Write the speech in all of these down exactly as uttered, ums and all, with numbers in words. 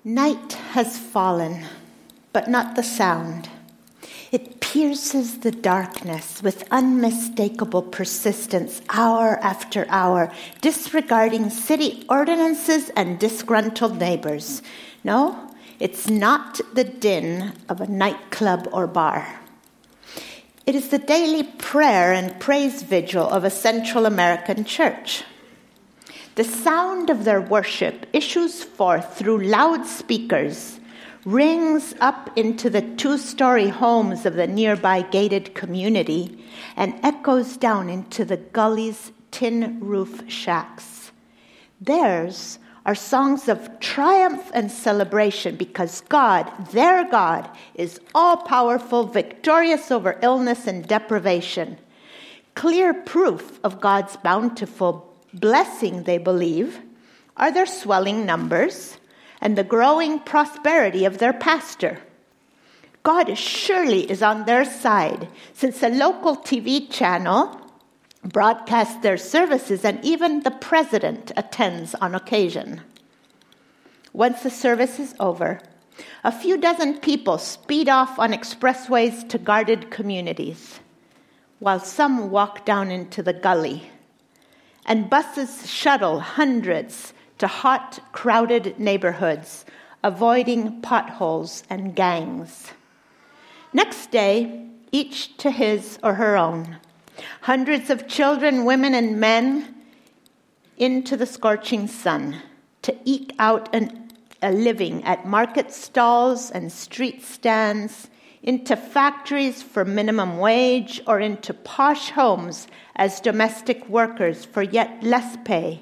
Night has fallen, but not the sound. It pierces the darkness with unmistakable persistence, hour after hour, disregarding city ordinances and disgruntled neighbors. No, it's not the din of a nightclub or bar. It is the daily prayer and praise vigil of a Central American church. The sound of their worship issues forth through loudspeakers, rings up into the two-story homes of the nearby gated community, and echoes down into the gully's tin roof shacks. Theirs are songs of triumph and celebration because God, their God, is all-powerful, victorious over illness and deprivation. Clear proof of God's bountiful blessing, they believe, are their swelling numbers and the growing prosperity of their pastor. God surely is on their side, since a local T V channel broadcasts their services and even the president attends on occasion. Once the service is over, a few dozen people speed off on expressways to guarded communities, while some walk down into the gully, and buses shuttle hundreds to hot, crowded neighborhoods, avoiding potholes and gangs. Next day, each to his or her own. Hundreds of children, women, and men into the scorching sun to eke out an, a living at market stalls and street stands, into factories for minimum wage, or into posh homes as domestic workers for yet less pay.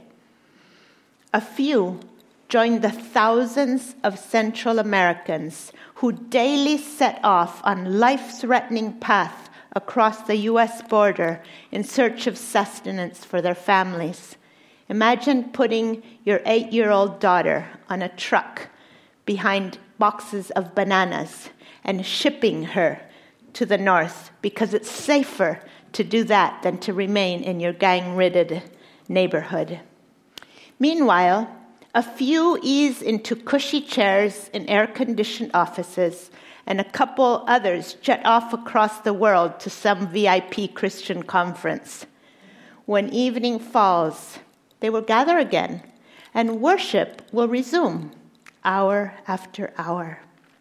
A few join the thousands of Central Americans who daily set off on life-threatening path across the U S border in search of sustenance for their families. Imagine putting your eight-year-old daughter on a truck behind boxes of bananas and shipping her to the north because it's safer to do that than to remain in your gang-riddled neighborhood. Meanwhile, a few ease into cushy chairs in air-conditioned offices, and a couple others jet off across the world to some V I P Christian conference. When evening falls, they will gather again, and worship will resume, hour after hour.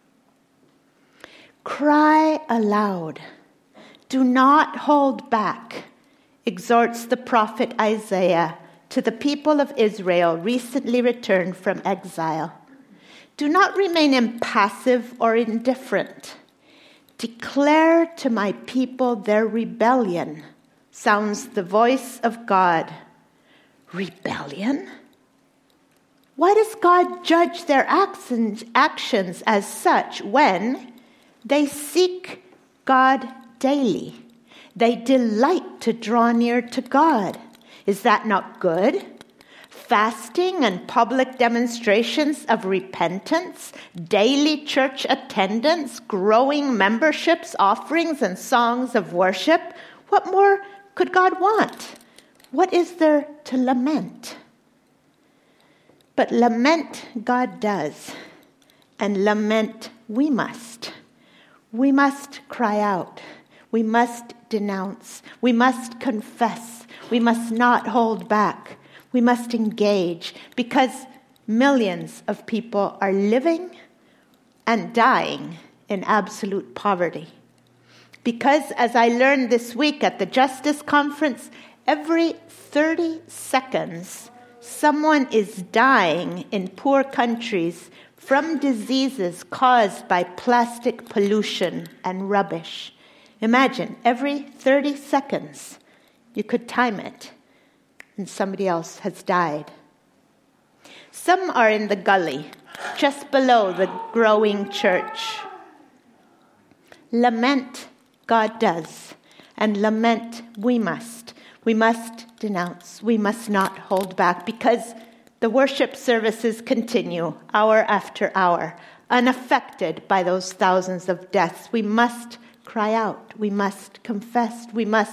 Cry aloud. Do not hold back, exhorts the prophet Isaiah to the people of Israel recently returned from exile. Do not remain impassive or indifferent. Declare to my people their rebellion, sounds the voice of God. Rebellion? Why does God judge their actions as such when they seek God daily? They delight to draw near to God. Is that not good? Fasting and public demonstrations of repentance, daily church attendance, growing memberships, offerings, and songs of worship. What more could God want? What is there to lament? But lament God does, and lament we must. We must cry out. We must denounce. We must confess. We must not hold back. We must engage, because millions of people are living and dying in absolute poverty. Because, as I learned this week at the Justice Conference, every thirty seconds, someone is dying in poor countries from diseases caused by plastic pollution and rubbish. Imagine, every thirty seconds, you could time it, and somebody else has died. Some are in the gully, just below the growing church. Lament God does, and lament we must. We must denounce. We must not hold back, because the worship services continue hour after hour, unaffected by those thousands of deaths. We must cry out. We must confess. We must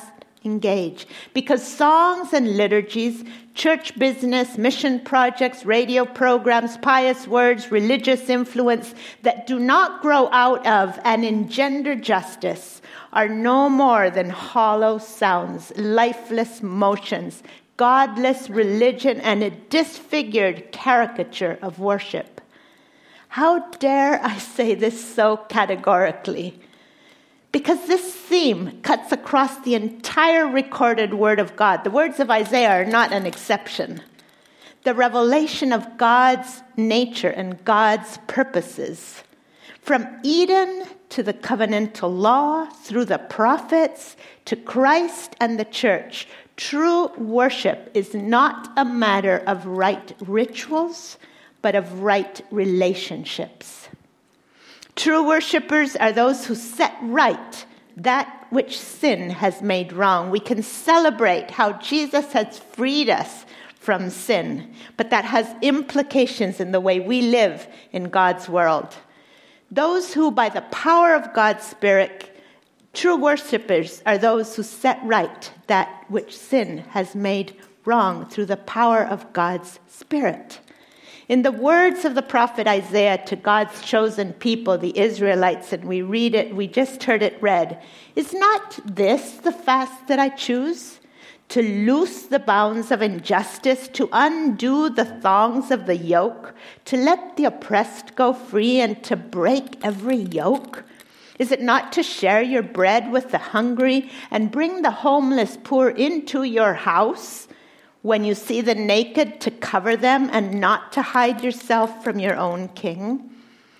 engage. Because songs and liturgies, church business, mission projects, radio programs, pious words, religious influence that do not grow out of and engender justice are no more than hollow sounds, lifeless motions, godless religion, and a disfigured caricature of worship. How dare I say this so categorically? Because this theme cuts across the entire recorded word of God. The words of Isaiah are not an exception. The revelation of God's nature and God's purposes. From Eden to the covenantal law, through the prophets, to Christ and the church, true worship is not a matter of right rituals, but of right relationships. True worshipers are those who set right that which sin has made wrong. We can celebrate how Jesus has freed us from sin, but that has implications in the way we live in God's world. Those who, by the power of God's Spirit, true worshipers are those who set right that which sin has made wrong through the power of God's Spirit. In the words of the prophet Isaiah to God's chosen people, the Israelites, and we read it, we just heard it read, "Is not this the fast that I choose? To loose the bounds of injustice, to undo the thongs of the yoke, to let the oppressed go free, and to break every yoke? Is it not to share your bread with the hungry and bring the homeless poor into your house? When you see the naked, to cover them and not to hide yourself from your own king?"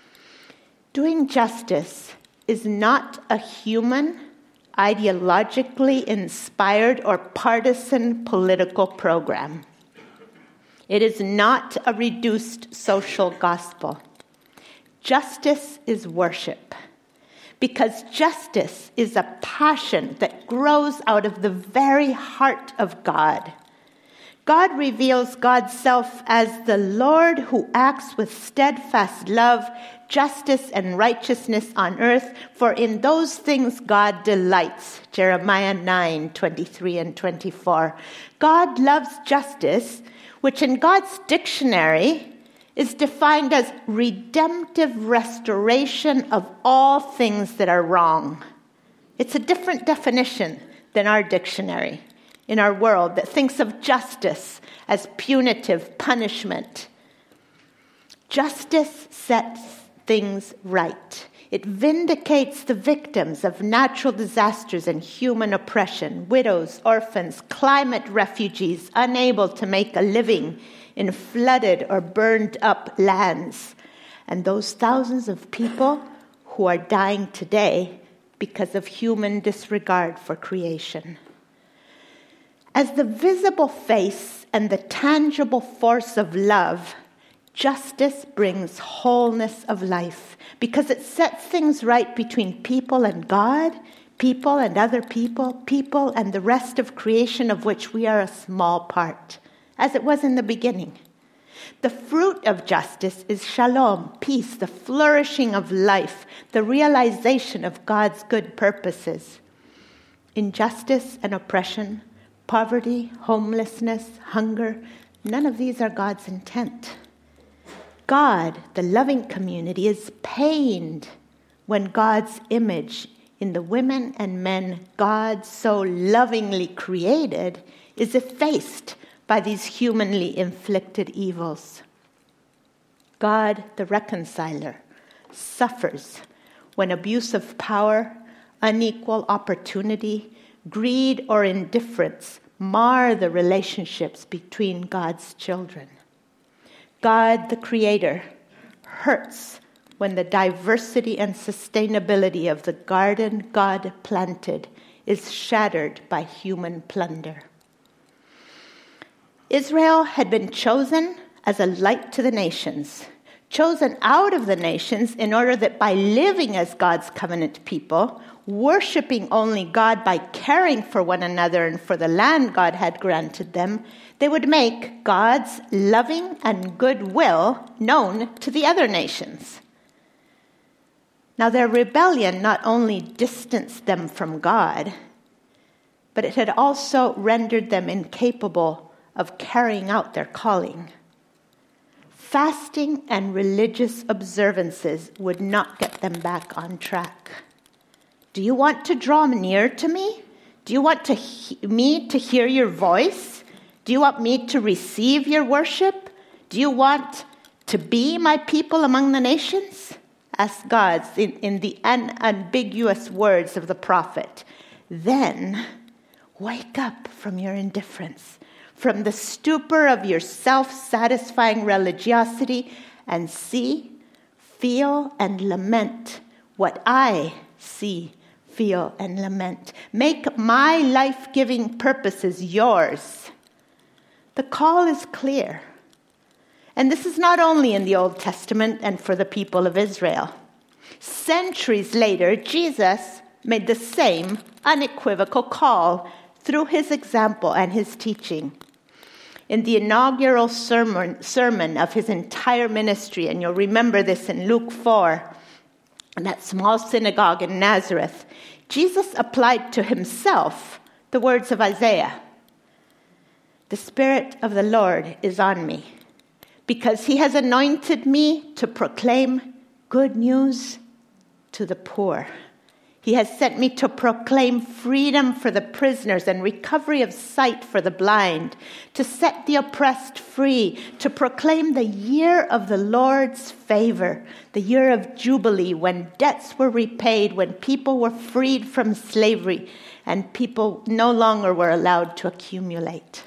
Doing justice is not a human, ideologically inspired or partisan political program. It is not a reduced social gospel. Justice is worship, because justice is a passion that grows out of the very heart of God. God reveals God's self as the Lord who acts with steadfast love, justice, and righteousness on earth, for in those things God delights. Jeremiah nine, twenty-three and twenty-four. God loves justice, which in God's dictionary is defined as redemptive restoration of all things that are wrong. It's a different definition than our dictionary in our world that thinks of justice as punitive punishment. Justice sets things right. It vindicates the victims of natural disasters and human oppression, widows, orphans, climate refugees unable to make a living in flooded or burned up lands, and those thousands of people who are dying today because of human disregard for creation. As the visible face and the tangible force of love, justice brings wholeness of life because it sets things right between people and God, people and other people, people and the rest of creation of which we are a small part, as it was in the beginning. The fruit of justice is shalom, peace, the flourishing of life, the realization of God's good purposes. Injustice and oppression, poverty, homelessness, hunger, none of these are God's intent. God, the loving community, is pained when God's image in the women and men God so lovingly created is effaced by these humanly inflicted evils. God, the reconciler, suffers when abuse of power, unequal opportunity, greed, or indifference mar the relationships between God's children. God, the Creator, hurts when the diversity and sustainability of the garden God planted is shattered by human plunder. Israel had been chosen as a light to the nations, chosen out of the nations in order that by living as God's covenant people, worshiping only God by caring for one another and for the land God had granted them, they would make God's loving and good will known to the other nations. Now, their rebellion not only distanced them from God, but it had also rendered them incapable of carrying out their calling. Fasting and religious observances would not get them back on track. Do you want to draw near to me? Do you want to he- me to hear your voice? Do you want me to receive your worship? Do you want to be my people among the nations? Asked God in, in the unambiguous words of the prophet. Then wake up from your indifference, from the stupor of your self-satisfying religiosity, and see, feel, and lament what I see, feel, and lament. Make my life-giving purposes yours. The call is clear. And this is not only in the Old Testament and for the people of Israel. Centuries later, Jesus made the same unequivocal call through his example and his teaching. In the inaugural sermon, sermon of his entire ministry, and you'll remember this in Luke four, in that small synagogue in Nazareth, Jesus applied to himself the words of Isaiah. The Spirit of the Lord is on me, because he has anointed me to proclaim good news to the poor. He has sent me to proclaim freedom for the prisoners and recovery of sight for the blind, to set the oppressed free, to proclaim the year of the Lord's favor, the year of Jubilee, when debts were repaid, when people were freed from slavery, and people no longer were allowed to accumulate.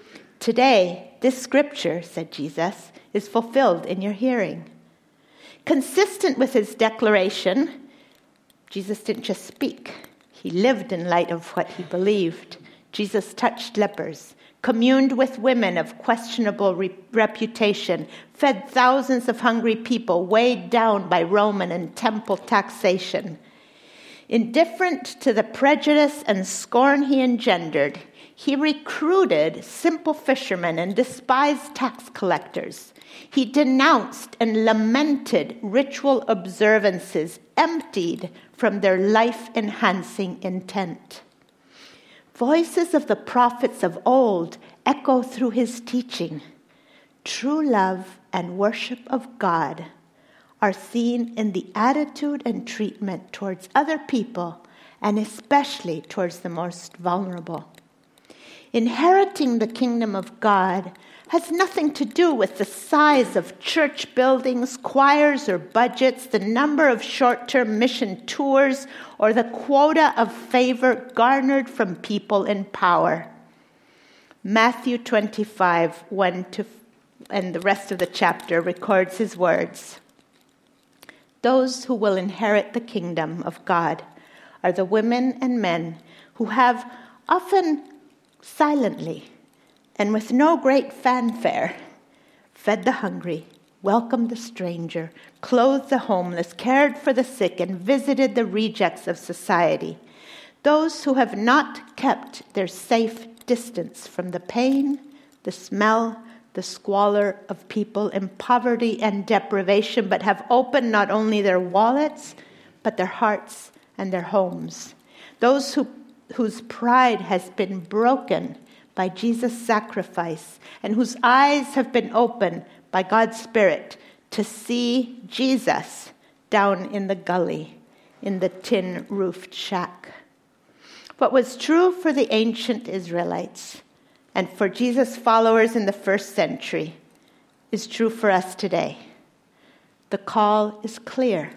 Today, this scripture, said Jesus, is fulfilled in your hearing. Consistent with his declaration, Jesus didn't just speak. He lived in light of what he believed. Jesus touched lepers, communed with women of questionable re- reputation, fed thousands of hungry people weighed down by Roman and temple taxation. Indifferent to the prejudice and scorn he engendered, he recruited simple fishermen and despised tax collectors. He denounced and lamented ritual observances emptied from their life-enhancing intent. Voices of the prophets of old echo through his teaching. True love and worship of God are seen in the attitude and treatment towards other people, and especially towards the most vulnerable. Inheriting the kingdom of God has nothing to do with the size of church buildings, choirs, or budgets, the number of short-term mission tours, or the quota of favor garnered from people in power. Matthew twenty-five, one to, and the rest of the chapter records his words. Those who will inherit the kingdom of God are the women and men who have often silently and with no great fanfare fed the hungry, welcomed the stranger, clothed the homeless, cared for the sick, and visited the rejects of society. Those who have not kept their safe distance from the pain, the smell, the squalor of people in poverty and deprivation, but have opened not only their wallets, but their hearts and their homes. Those who, whose pride has been broken by Jesus' sacrifice, and whose eyes have been opened by God's Spirit to see Jesus down in the gully, in the tin-roofed shack. What was true for the ancient Israelites and for Jesus' followers in the first century is true for us today. The call is clear.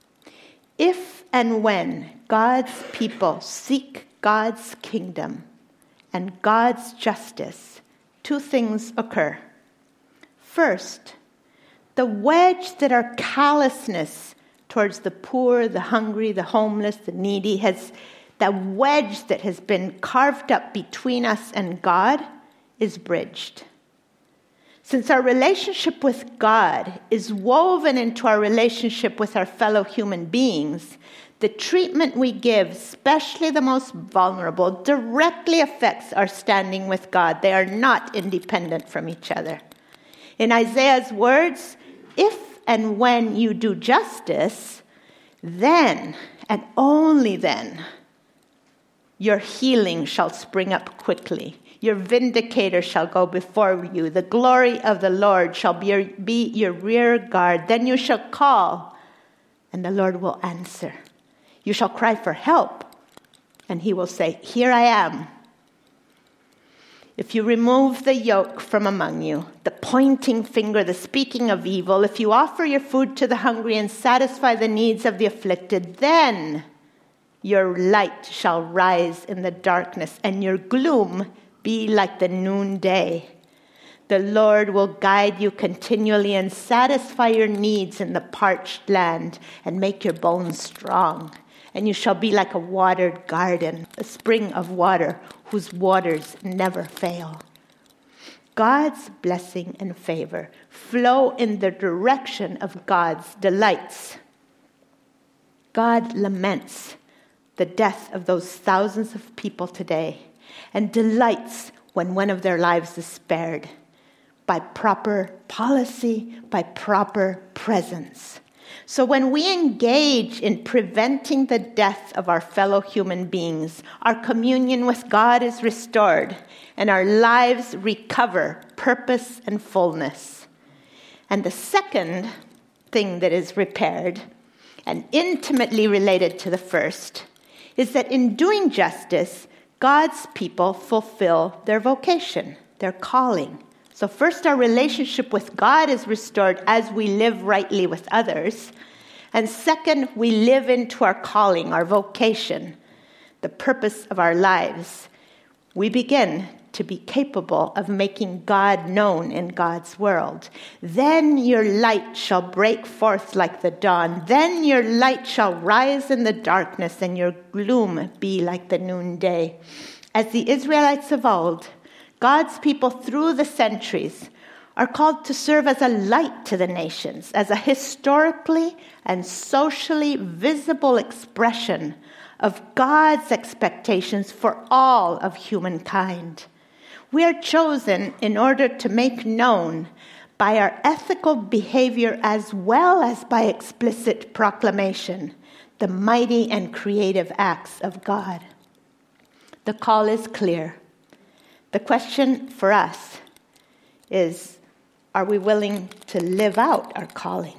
If and when God's people seek God's kingdom and God's justice, two things occur. First, the wedge that our callousness towards the poor, the hungry, the homeless, the needy, has that wedge that has been carved up between us and God is bridged. Since our relationship with God is woven into our relationship with our fellow human beings, the treatment we give, especially the most vulnerable, directly affects our standing with God. They are not independent from each other. In Isaiah's words, if and when you do justice, then, and only then, Your healing shall spring up quickly. Your vindicator shall go before you. The glory of the Lord shall be your, be your rear guard. Then you shall call, and the Lord will answer. You shall cry for help, and he will say, here I am. If you remove the yoke from among you, the pointing finger, the speaking of evil, if you offer your food to the hungry and satisfy the needs of the afflicted, then your light shall rise in the darkness, and your gloom be like the noonday. The Lord will guide you continually and satisfy your needs in the parched land and make your bones strong. And you shall be like a watered garden, a spring of water whose waters never fail. God's blessing and favor flow in the direction of God's delights. God laments the death of those thousands of people today and delights when one of their lives is spared by proper policy, by proper presence. So when we engage in preventing the death of our fellow human beings, our communion with God is restored and our lives recover purpose and fullness. And the second thing that is repaired, and intimately related to the first, is that in doing justice, God's people fulfill their vocation, their calling. So first, our relationship with God is restored as we live rightly with others. And second, we live into our calling, our vocation, the purpose of our lives. We begin to be capable of making God known in God's world. Then your light shall break forth like the dawn. Then your light shall rise in the darkness, and your gloom be like the noonday. As the Israelites of old, God's people through the centuries are called to serve as a light to the nations, as a historically and socially visible expression of God's expectations for all of humankind. We are chosen in order to make known by our ethical behavior as well as by explicit proclamation the mighty and creative acts of God. The call is clear. The question for us is, are we willing to live out our calling?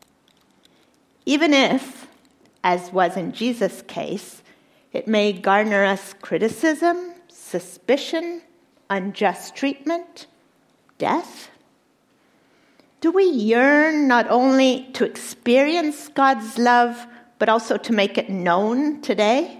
Even if, as was in Jesus' case, it may garner us criticism, suspicion, unjust treatment, death? Do we yearn not only to experience God's love, but also to make it known today?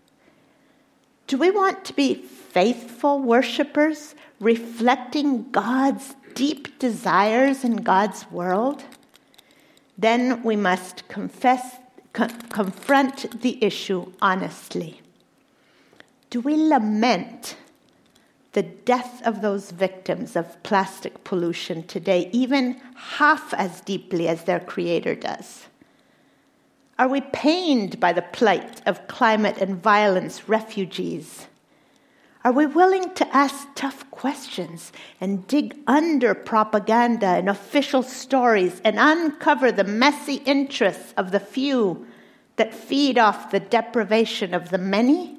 Do we want to be faithful worshipers, reflecting God's deep desires in God's world? Then we must confess, co- confront the issue honestly. Do we lament the death of those victims of plastic pollution today, even half as deeply as their Creator does? Are we pained by the plight of climate and violence refugees? Are we willing to ask tough questions and dig under propaganda and official stories and uncover the messy interests of the few that feed off the deprivation of the many?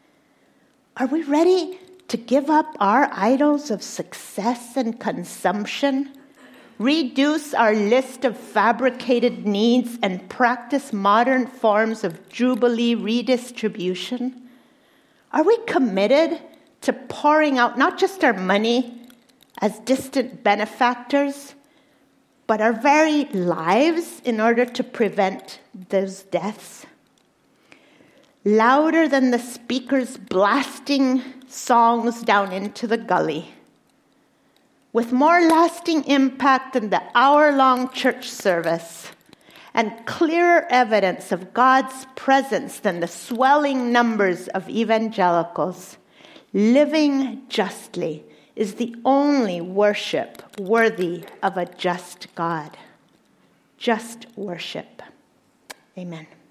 Are we ready to give up our idols of success and consumption, reduce our list of fabricated needs, and practice modern forms of jubilee redistribution? Are we committed to pouring out not just our money as distant benefactors, but our very lives in order to prevent those deaths? Louder than the speakers blasting songs down into the gully, with more lasting impact than the hour-long church service, and clearer evidence of God's presence than the swelling numbers of evangelicals, living justly is the only worship worthy of a just God. Just worship. Amen.